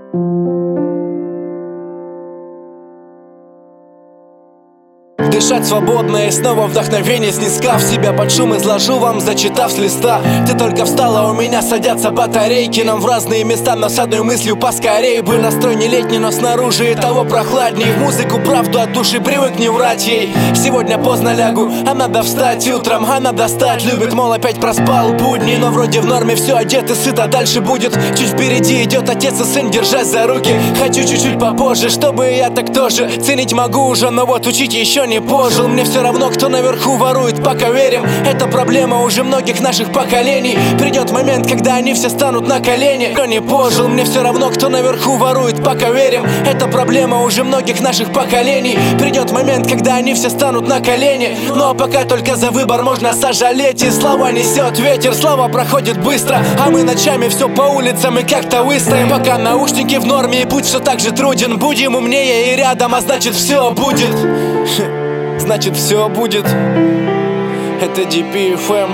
Дышать свободно и снова вдохновение, снискав себя под шум, изложу вам, зачитав с листа. Ты только встала, у меня садятся батарейки. Нам в разные места, но с одной мыслью поскорей бы. Настрой не летний, но снаружи и того прохладней. В музыку правду от души привык не врать ей. Сегодня поздно лягу, а надо встать утром, а надо стать. Любит, мол, опять проспал будни, но вроде в норме все, одет и сыто, дальше будет. Чуть впереди идет отец и сын, держась за руки. Хочу чуть-чуть попозже, чтобы я так тоже. Ценить могу уже, но вот учить еще не пожил. Мне все равно, кто наверху ворует, пока верим. Это проблема уже многих наших поколений. Придет момент, когда они все станут на колени. Кто не пожил, мне все равно, кто наверху ворует, пока верим. Это проблема уже многих наших поколений. Придет момент, когда они все станут на колени. Но пока только за выбор можно сожалеть. И слова несет ветер, слова проходит быстро. А мы ночами все по улицам и как-то выстоим. Пока наушники в норме и путь все так же труден. Будем умнее и рядом, а значит все будет. Значит все будет. Это DPFM.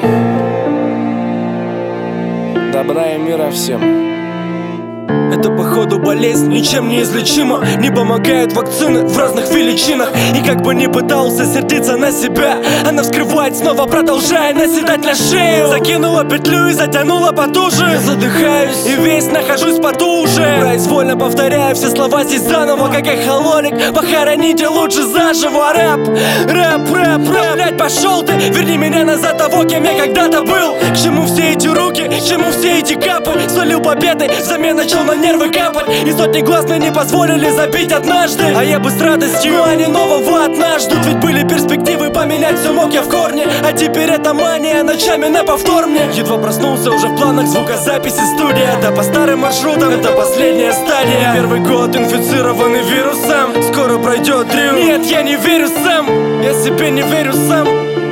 Добра и мира всем. Это походу болезнь, ничем не излечима. Не помогают вакцины в разных величинах. И как бы ни пытался сердиться на себя, она вскрывает снова, продолжая наседать на шею. Закинула петлю и затянула потуже. Я задыхаюсь и весь нахожусь потуже. Произвольно повторяю все слова здесь заново, как эхололик. Похороните лучше заживо. Рэп, рэп, рэп, рэп. Блять, пошел ты, верни меня назад того, кем я когда-то был. К чему все эти руки, к чему все эти капы? Солил победы, взамен начал на нервы капать. И сотни глаз мне не позволили забить однажды. А я бы с радостью, а не нового однажды. Ведь были перспективы, поменять все мог я в корне. А теперь это мания, ночами на повтор мне. Едва проснулся, уже в планах звукозаписи студия. Да по старым маршрутам, это последняя стадия. Первый год инфицированный вирусом. Скоро пройдет дрю. Нет, я не верю сам, я себе не верю сам.